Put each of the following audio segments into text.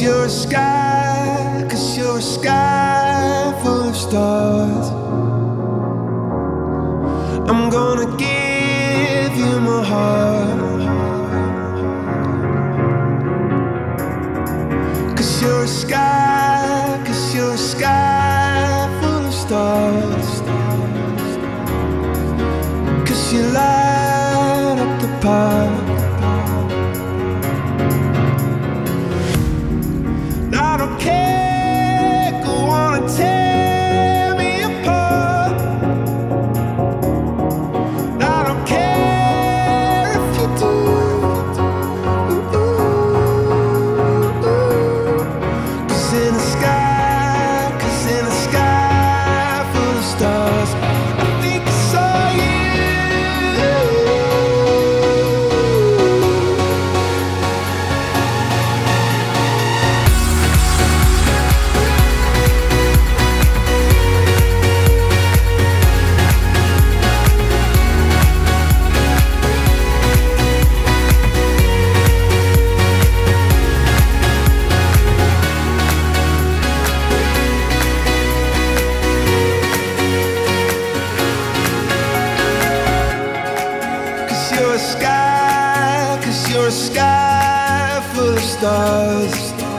you're a sky, 'cause you're a sky full of stars. I'm gonna give you my heart, 'cause you're a sky, 'cause you're a sky full of stars. 'Cause you light up the park. I don't care, go on and tear me apart. I don't care if you do. Cause in the sky, 'cause in the sky full of stars, I think I saw you. You're a sky full of stars.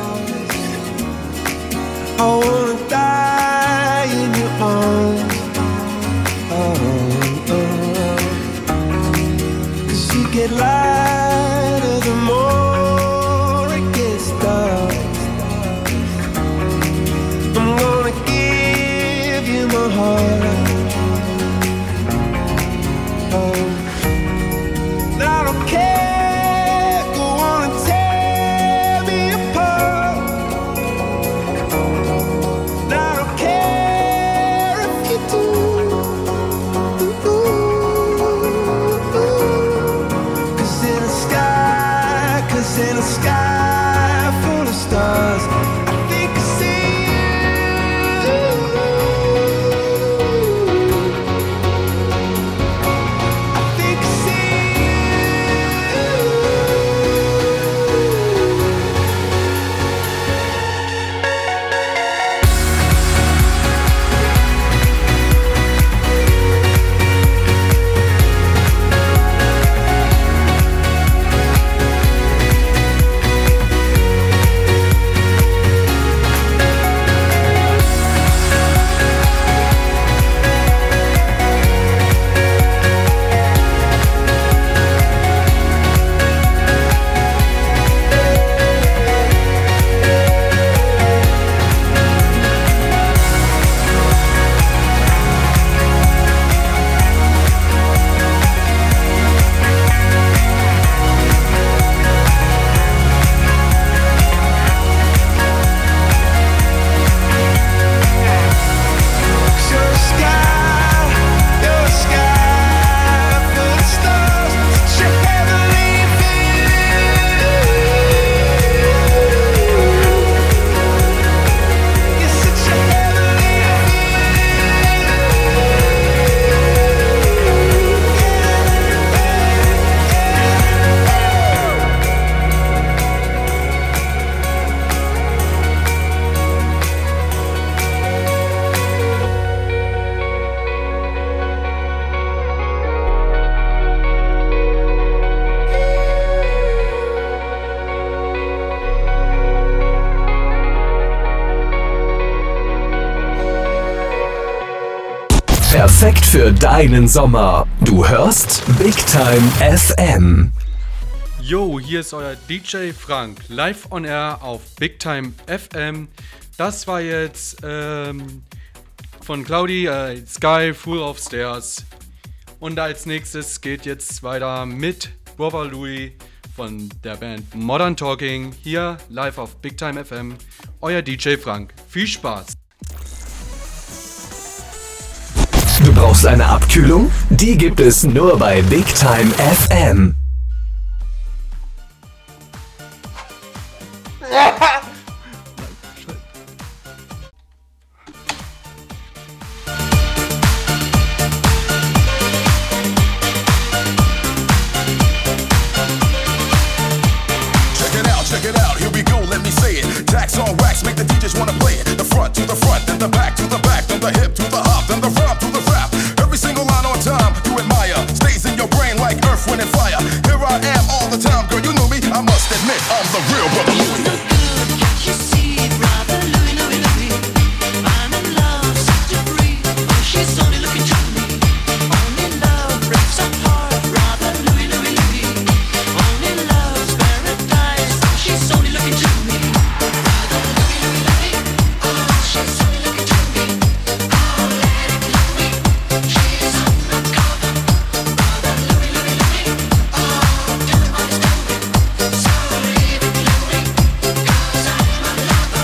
I wanna die in your arms. Oh, oh. 'Cause you get lighter the more it gets dark. I'm gonna give you my heart. Oh, I don't care. In a sky full of stars, I think I see you. I think I see Perfekt für deinen Sommer. Du hörst Big Time FM. Yo, hier ist euer DJ Frank, live on air auf Big Time FM. Das war jetzt von Cloudy, Sky Full of Stairs. Und als nächstes geht jetzt weiter mit Brother Louis von der Band Modern Talking. Hier live auf Big Time FM. Euer DJ Frank. Viel Spaß! Du brauchst eine Abkühlung? Die gibt es nur bei Big Time FM. Check it out, here we go, let me say it. Jacks on wax, make the DJs wanna play it. The front to the front, then the back to the back, then the hip to the hop, then the rap to the rap. Every single line on time, you admire. Stays in your brain like earth, wind, and fire. Here I am all the time, girl, you knew me. I must admit, I'm the real brother Louie. You look good, can't you see, brother Louie, Louie, Louie? I'm in love, set to free. Oh, she's only looking to me. Only love breaks our heart, brother Louie, Louie, Louie. Only love's paradise. Oh, she's only looking to me. Brother Louie, Louie, Louie. Oh, she's only looking to me. Oh, let it Louie. She's undercover. Brother Louie, Louie, Louie. Oh, tell him what he's doing. So leave it Louie, 'cause I'm a lover.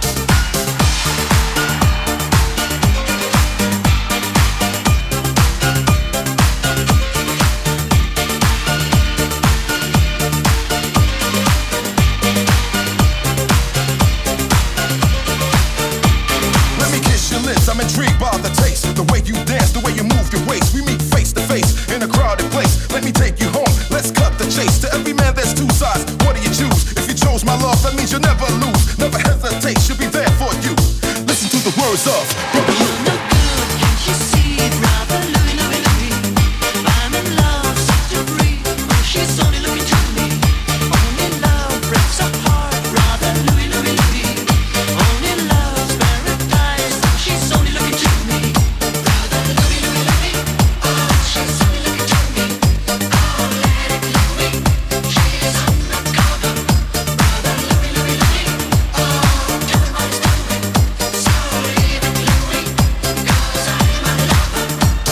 Let me kiss your lips, I'm intrigued by the taste. The way you dance, the way you move your waist. We meet face to face in a crowded place. Let me take you home, let's cut the chase. To every man there's two sides, what do you choose? If you chose my love, that means you'll never lose. Never hesitate, she'll be there for you. Listen to the words of Brother Lou. Look good, can't you see, brother Louie, Louie, Louie? I'm in love, set to free. Oh, she's only looking to me. Only love breaks our heart, brother Louie, Louie, Louie. Only love's paradise. Oh, she's only looking to me. Brother Louie, Louie, Louie. Oh, she's only looking to me. Oh, let it Louie. She's undercover. Brother Louie, Louie, Louie. Oh, tell him what he's doing. So leave it Louie, 'cause I'm a lover.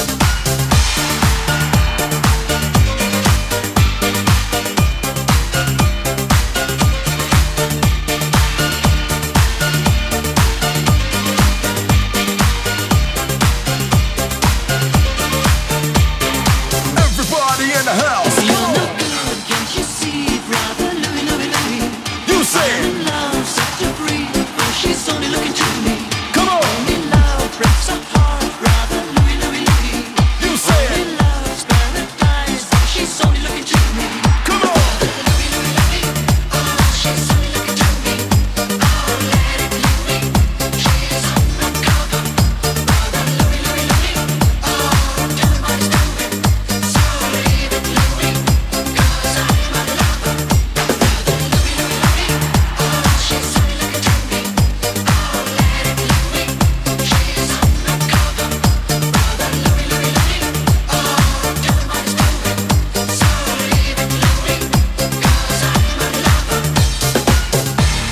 Everybody in the house, You look good, can't you see, brother Louie, Louie, Louie? you say I'm it. in love, set to free. Oh, she's only looking to me. Come on, Only love breaks our heart, brother Louie, Louie, Louie. you say Only it. love's paradise. Oh, she's only looking to me. Come on. Louie, Louie, Louie. Oh, she's only looking to me. Oh, let it Louie. She's undercover. Brother Louie, Louie, Louie. Oh, tell him what he's doing. So leave it Louie, 'cause I'm a lover. Brother Louie, Louie, Louie. Oh, she's only looking to me. Oh, let it Louie. She's undercover. Brother Louie, Louie, Louie. Oh, tell him what he's doing. So leave it Louie, 'cause I'm a lover.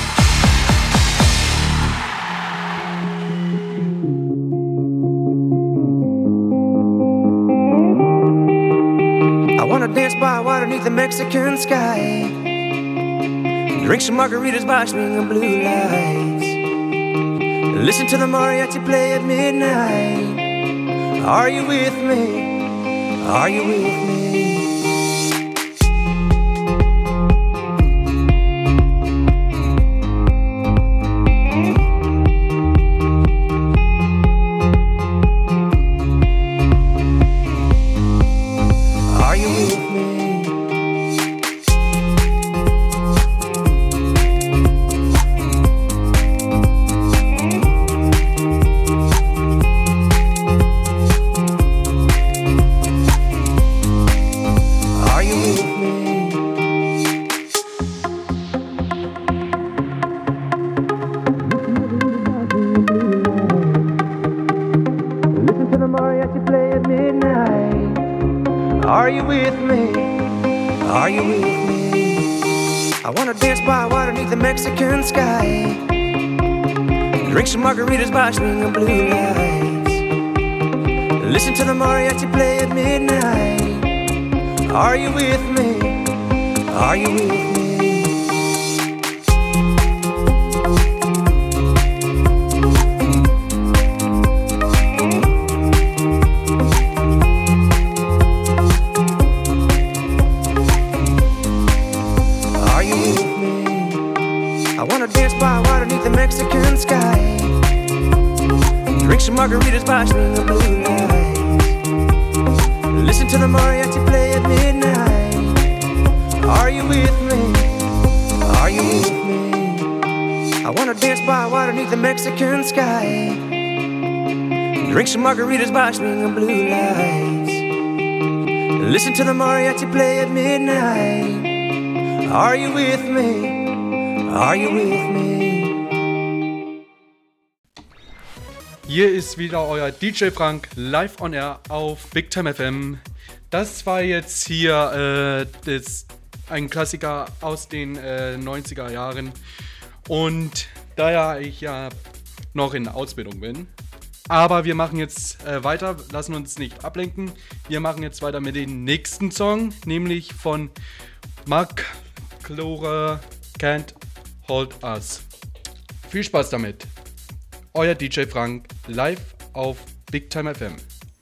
I wanna dance by water beneath the Mexican sky. Drink some margaritas by swinging blue lights. Listen to the mariachi play at midnight. Are you with me? Are you with me? Are you with me? Are you with me? Listen to the mariachi play at midnight. Are you with me? Are you with me? I wanna dance by water beneath the Mexican sky. Drink some margaritas by swinging blue lights. Listen to the mariachi play at midnight. Are you with me? Are you with me? Are you with me? I wanna dance by water beneath the Mexican sky. Drink some margaritas by swinging blue lights. Listen to the mariachi play at midnight. Are you with me? Are you with me? water beneath the Mexican sky. Drink some margaritas by swinging blue lights. Listen to the mariachi play at midnight. Are you with me? Are you with me? Hier ist wieder euer DJ Frank live on air auf Big Time FM. Das war jetzt hier ein Klassiker aus den 90er Jahren. Und da ja ich ja noch in Ausbildung bin. Aber wir machen jetzt weiter, lassen uns nicht ablenken. Wir machen jetzt weiter mit dem nächsten Song, nämlich von Mark Clore, Can't Hold Us. Viel Spaß damit. Euer DJ Frank live auf Big Time FM.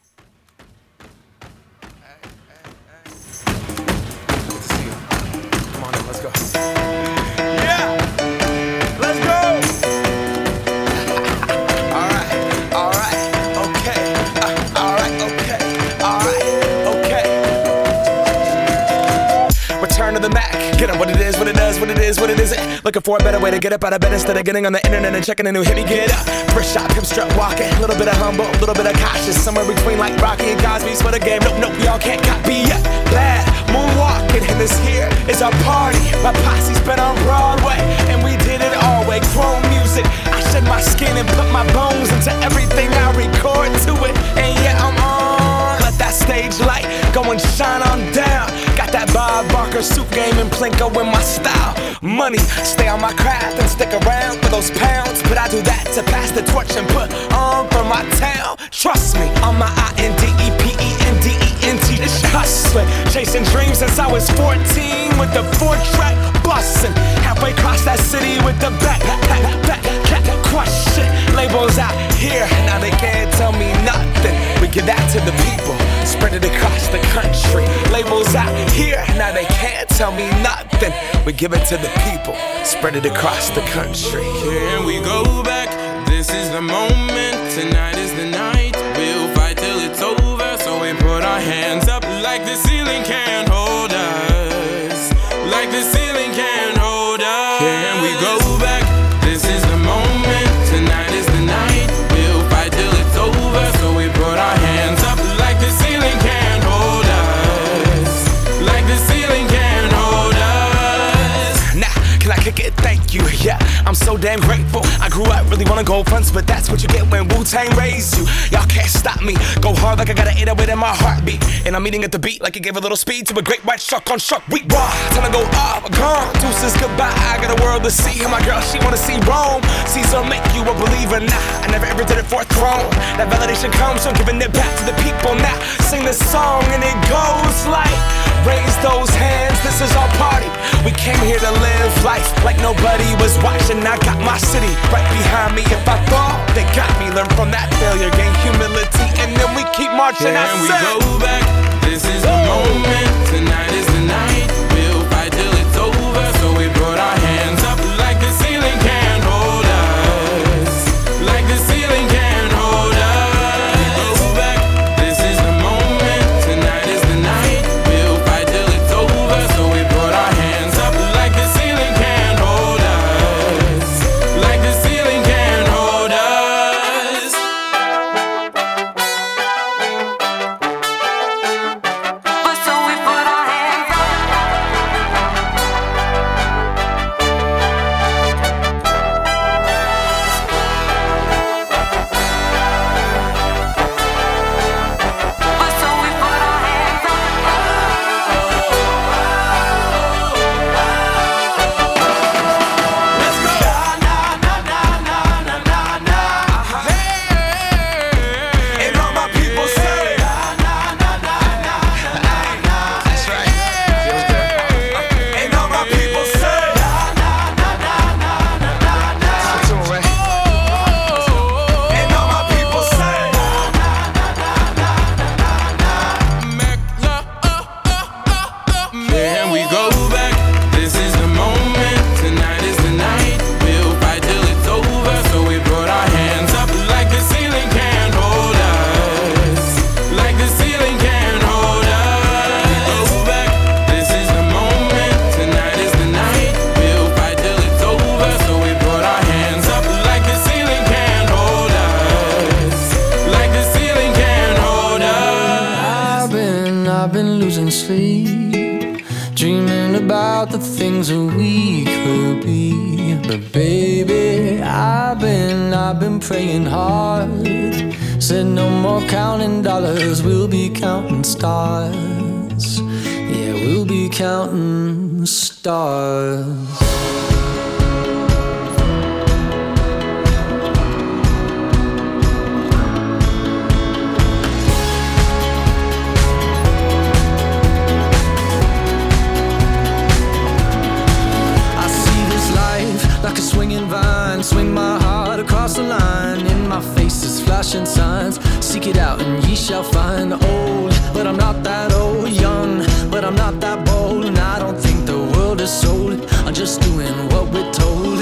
Get up, what it is, what it does, what it is, what it isn't. Looking for a better way to get up out of bed instead of getting on the internet and checking a new hit. Me get up, first shot, come strut walking. A little bit of humble, a little bit of cautious. Somewhere between like Rocky and Cosby's for the game. Nope, nope, y'all can't copy yet. Glad moonwalking, and this here is our party. My posse's been on Broadway, and we did it all way. Chrome music, I shed my skin and put my bones into everything I record to it. And yeah, I'm on. Let that stage light go and shine on down. Got that Bob Barker soup game and Plinko in my style. Money, stay on my craft and stick around for those pounds. But I do that to pass the torch and put on for my town. Trust me, on my INDEPENDENT. It's hustling, chasing dreams since I was 14 with the 4-track bustin'. Halfway across that city with the back crush shit. Labels out here, now they can't tell me nothing. We give that to the people, spread it across the country. Labels out here, now they can't tell me nothing. We give it to the people, spread it across the country. Here we go back, this is the moment, tonight is the night. We'll fight till it's over, so we put our hands up like the ceiling can't hold us. Like the ceiling can't hold us. Here we go back, this is the moment, tonight is the night. We'll fight till it's over, so we put our hands up like the ceiling can't hold us. Like the ceiling can't hold us. Nah, can I kick it? Thank you, yeah, I'm so damn grateful. I grew up really wanna go fronts, but that's what you get when Wu-Tang raised you. Y'all can't stop me, go hard like I got an 808 in my heartbeat. And I'm eating at the beat like it gave a little speed to a great white shark on shark week. Raw, time to go up, gone, deuces goodbye. I got a world to see, and my girl, she wanna see Rome. Caesar make you a believer, nah, I never ever did it for a throne. That validation comes from giving it back to the people. Now, sing this song and it goes like, raise those hands, this is our party. We came here to live life like nobody was watching. I got my city right behind me. If I fall, they got me. Learn from that failure, gain humility, and then we keep marching. Can we go back? This is the moment. Tonight is the night. We'll fight till it's over. So we put our hands up like the ceiling can't hold us. Like the ceiling can't hold us. We go back. This is the moment. Tonight is the night. We'll fight till it's over. So we put our hands up like the ceiling can't hold us. Like the ceiling can't hold us. So we put our the things that we could be. But baby, I've been praying hard. Said no more counting dollars, we'll be counting stars. Yeah, we'll be counting stars. Like a swinging vine, swing my heart across the line. In my face is flashing signs. Seek it out and ye shall find. Old, but I'm not that old. Young, but I'm not that bold. And I don't think the world is sold. I'm just doing what we're told.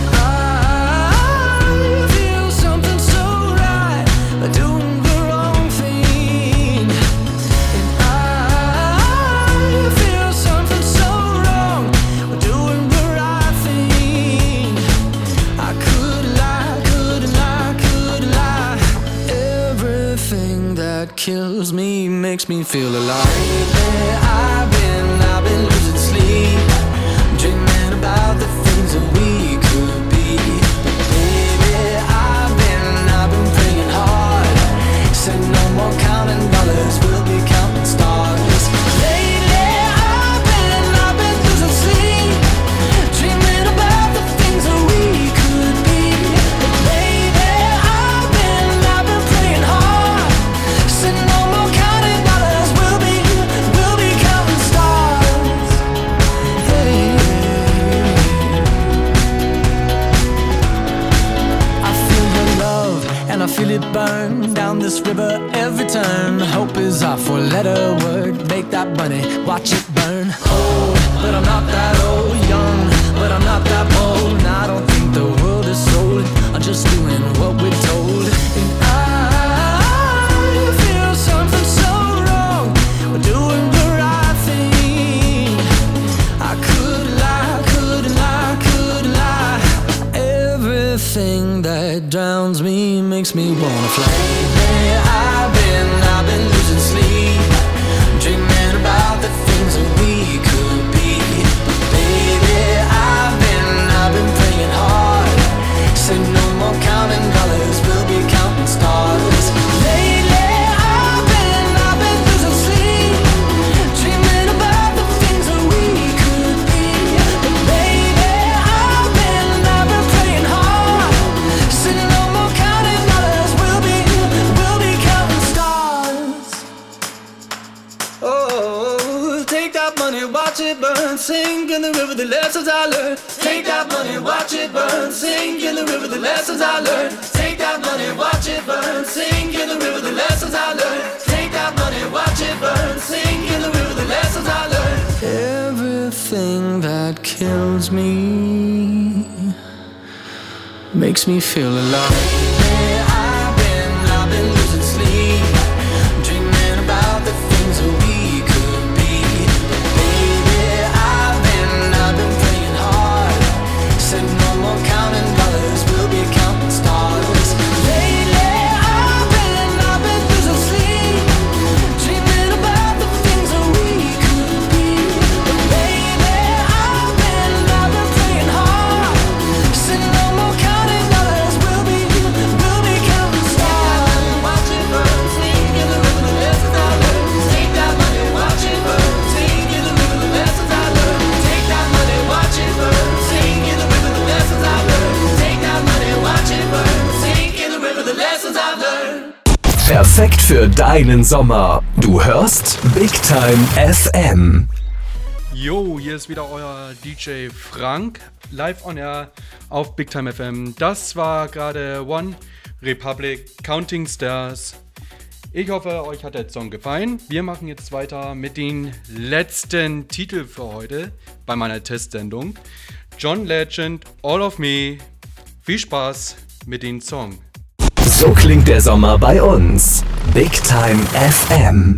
I feel something so right, doing the wrong thing. And I feel something so wrong, doing the right thing. I could lie, couldn't lie, could lie. Everything that kills me makes me feel alive. I've been losing sleep, dreaming about the things that we could be. Baby, I've been praying hard. Said no more counting dollars, we'll be counting stars. Lately, I've been losing sleep, dreaming about the things that we could be. But baby, I've been praying hard. Said no more counting dollars, we'll be counting stars. Hey. I feel your love and I feel it burn down this river every turn. Hope is our four-letter word. Make that money, watch it burn. Old, but I'm not that old. Young, but I'm not that bold. And I don't think the world is sold. I'm just doing what we're told. And I feel something so wrong. We're doing the right thing. I could lie, couldn't lie, could lie. Everything that drowns me makes me wanna fly. Hey, I've been losing sleep, dreaming about the things that we could be. But baby, I've been praying hard. Said no more counting dollars, we'll be counting stars. Lately, I've been losing sleep, dreaming about the things that we could be. But baby, I've been praying hard. Said no more counting dollars, we'll be counting stars. Oh, take that money, watch it burn, sink in the river, the lessons I learned. Take that money, watch it burn, sink in the river, the lessons I learned. Take that money, watch it burn, sink in the river, the lessons I learned. Take that money, watch it burn, sink in the river, the lessons I learned. Everything that kills me makes me feel alive. Yeah, I've been losing sleep, dreaming about the things that we could be. Baby, I've been praying hard. Said no more counting dollars, we'll be counting stars. Lately, I've been losing sleep, dreaming about the things that we could be. But baby, I've been praying hard. Said no more counting dollars, we'll be counting stars. Watch it burn, sink in the river, the lessons I learned. Take that money, watch it burn, sink in the river, the lessons I learned. Take that money, watch it burn, sink in the river, the lessons I learned. Take that money, watch it burn, sink in the river, the lessons I learned. Perfekt für deinen Sommer. Du hörst Big Time FM. Jo, hier ist wieder euer DJ Frank, live on air auf Big Time FM. Das war gerade One Republic Counting Stars. Ich hoffe, euch hat der Song gefallen. Wir machen jetzt weiter mit den letzten Titel für heute bei meiner Testsendung. John Legend, All of Me. Viel Spaß mit dem Song. So klingt der Sommer bei uns. Big Time FM.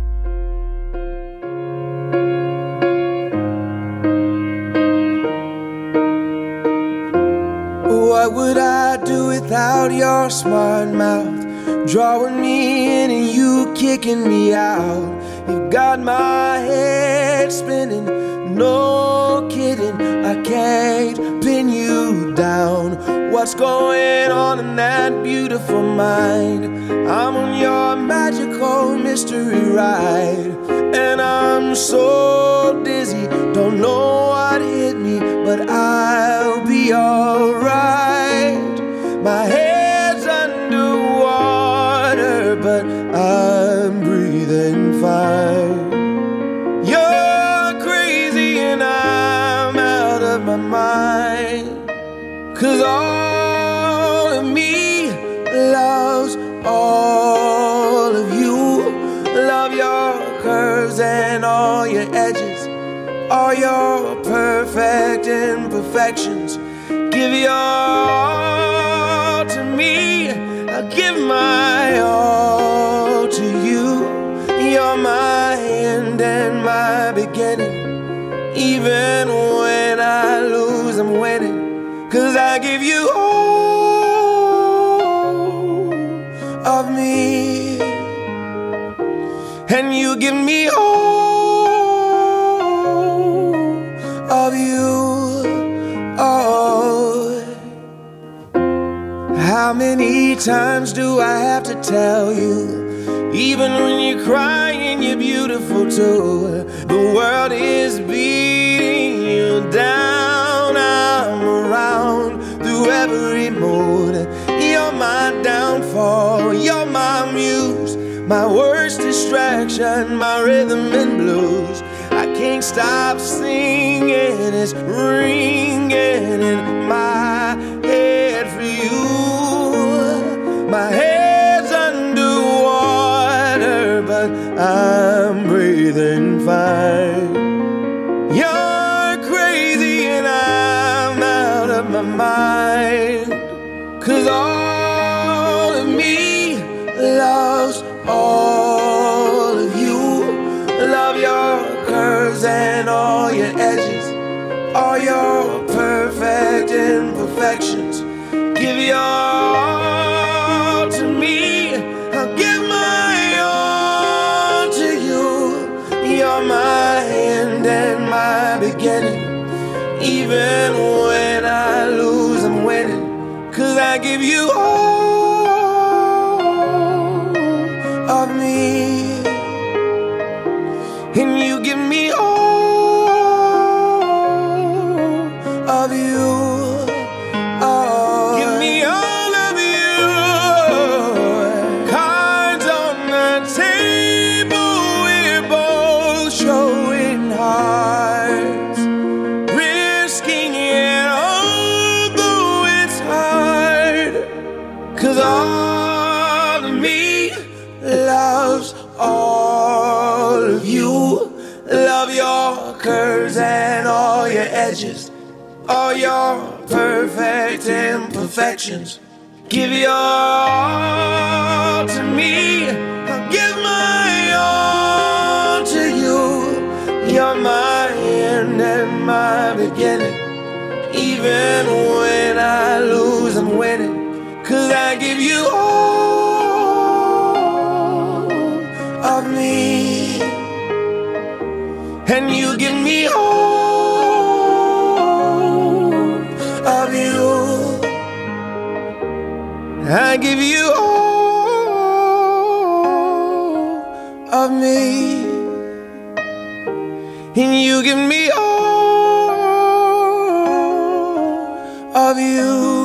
What would I do without your smart mouth? Drawing me in and you kicking me out. You've got my head spinning, no kidding, I can't pin you down. What's going on in that beautiful mind? I'm on your magical mystery ride, and I'm so dizzy, don't know what hit me, but I'll be alright. My head's underwater, but I'm breathing fine. You're crazy and I'm out of my mind, 'cause all of me loves all of you. Love your curves and all your edges, all your perfect imperfections. Give your all to me, I'll give my all to you. You're my end and my beginning. Even when I lose, I'm winning, 'cause I give you all of me, and you give me all of you. Oh, how many times do I have to tell you? Even when you're crying, you're beautiful too. The world is beating you down. I'm around through every mood. You're my downfall, you're my muse, my worst distraction, my rhythm and blues. I can't stop singing, it's ringing in my head for you. My head's underwater, but I'm breathing fine. You're crazy and I'm out of my mind, 'cause all of me loves all of you. Love your curves and all your edges, all your perfect imperfections. Give your all to me, I'll give my all to you. You're my end and my beginning. Even when I lose, I'm winning, 'cause I give you all of me, and you give me all of you. Oh, give me all of you. Cards on the table, we're both showing hearts, risking it although it's hard, 'cause all of me loves all of you. Love your curves and all your edges, all your perfect imperfections. Give your all to me, I'll give my all to you. You're my end and my beginning. Even when I lose, I'm winning, 'cause I give you all of me, and you give me all of you. I give you all of me, and you give me all of you.